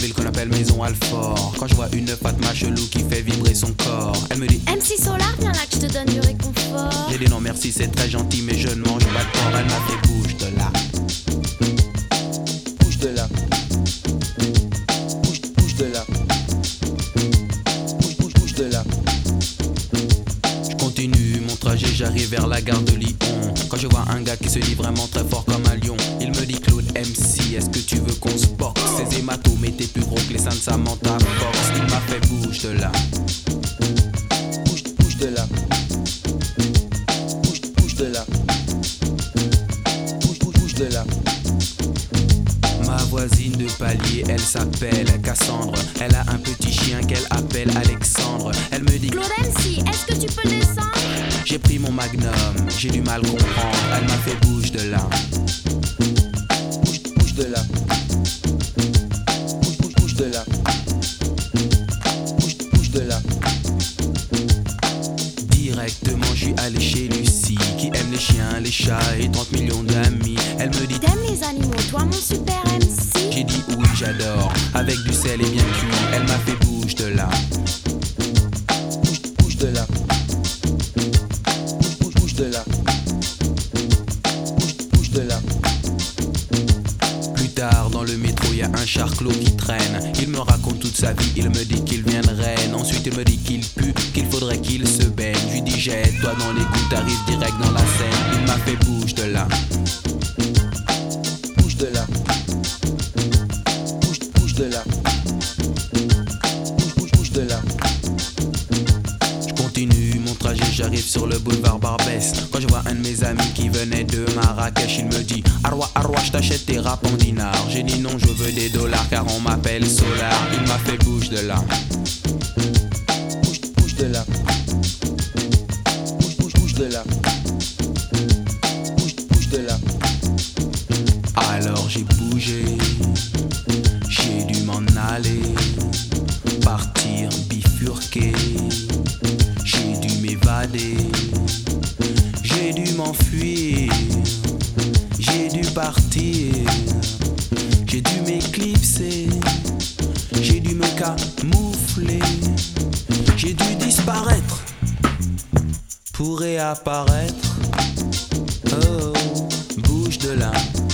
ville qu'on appelle Maison Alfort. Quand je vois une Fatma chelou qui fait vibrer son corps, elle me dit MC Solar, viens là que je te donne du réconfort. J'ai dit non merci, c'est très gentil mais je ne mange pas de porc. Elle m'a fait bouge de là. Bouge de là. Bouge de là. Bouge de là. Je continue mon trajet, j'arrive vers la gare de Lyon. Quand je vois un gars qui se dit vraiment très fort comme un lion, il me dit Claude MC, est-ce que tu veux qu'on se boxe? Ces hématomes étaient plus gros que les seins de Samantha Fox. Il m'a fait bouge de là. Bouge de là. Bouge de là. Bouge de là. Ma voisine de palier, elle s'appelle Cassandre. Elle a un petit chien qu'elle appelle Alexandre. Elle me dit Claude MC, est-ce que tu peux le descendre? j'ai pris mon magnum, j'ai du mal comprendre. Elle m'a fait bouge de là. Bouge de là. Bouge de là. Bouge de là. Directement je suis allé chez Lucie, qui aime les chiens, les chats et 30 millions d'amis. Elle me dit T'aimes les animaux, toi mon super MC? j'ai dit oui j'adore, avec du sel et bien cuit. Elle m'a fait bouge de là. Bouge de là. Bouge de là. Bouge de là. Plus tard dans le métro y a un charclos qui traîne. Il me raconte toute sa vie, il me dit qu'il vient de Rennes. Ensuite il me dit qu'il pue, qu'il faudrait qu'il se baigne. Je lui dis jette-toi dans l'égout, t'arrives direct dans la Seine. Il m'a fait bouge de là. Bouge de là. Bouge de là. Bouge de là. Je continue mon trajet, j'arrive sur le boulevard Barbès. Quand je vois un de mes amis qui venait de Marrakech, il me dit Arwa, je t'achète tes rap en dinars. J'ai dit non, je veux des dollars car on m'appelle Solar. Il m'a fait bouge de là. Bouge de là. Bouge de là. Bouge de là. Alors j'ai bougé, j'ai dû m'en aller, partir bifurquer. J'ai dû m'évader, j'ai dû m'enfuir, j'ai dû partir, j'ai dû m'éclipser, j'ai dû me camoufler, j'ai dû disparaître pour réapparaître. Oh, bouge de là.